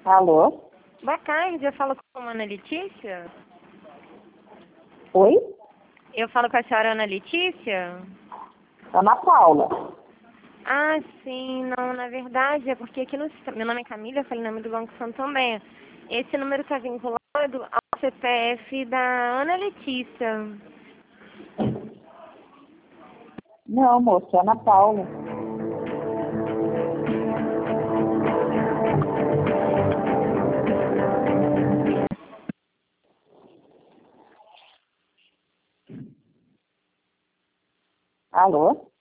Alô? Boa tarde, eu falo com a Ana Letícia? Oi? Eu falo com a senhora Ana Letícia? Ana Paula. Ah, sim, não, na verdade é porque aqui no sistema, meu nome é Camila, eu falei em nome do Banco Santander. Esse número está vinculado ao CPF da Ana Letícia. Não, moça, é Ana Paula. Alô?